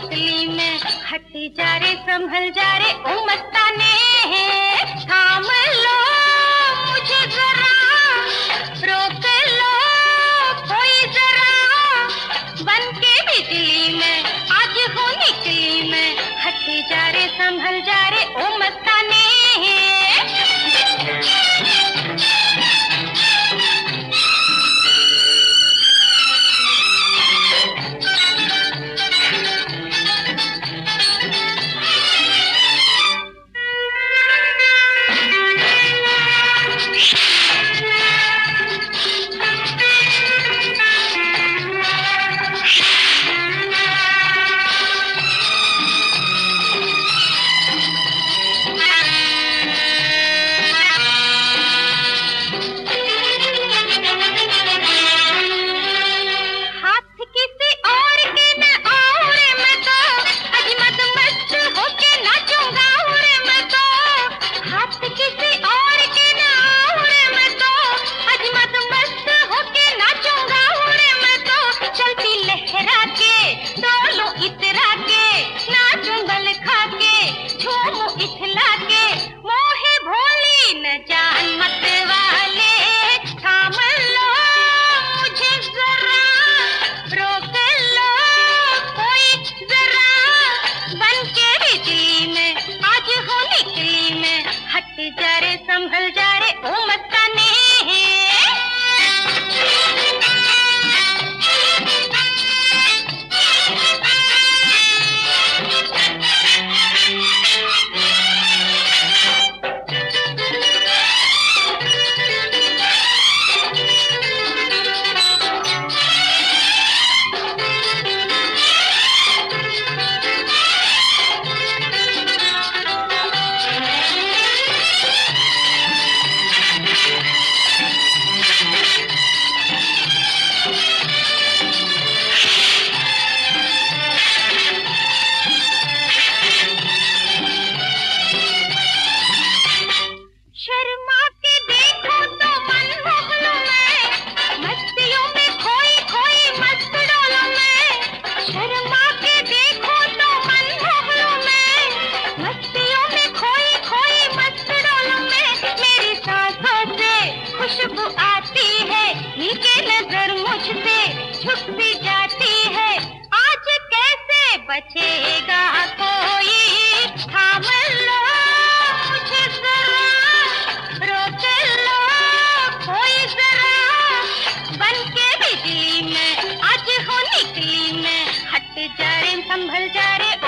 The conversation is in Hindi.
निकली मैं, हट जा रे संभल जा रे ओ मस्ताने, थाम लो मुझे जरा, रोक लो कोई जरा, बन के बिजली मैं आज हूँ निकली मैं, हट जा रे संभल जा रे ओ मस्ताने। जा रे संभल जा रे ओ मस्ताने। खुशबू आती है, नीचे नजर मुझसे झुक भी जाती है, आज कैसे बचेगा कोई, थाम लो मुझे जरा, रोक लो कोई जरा, बन के बिजली मैं आज हूँ निकली मैं, हट जा रे संभल जा रे।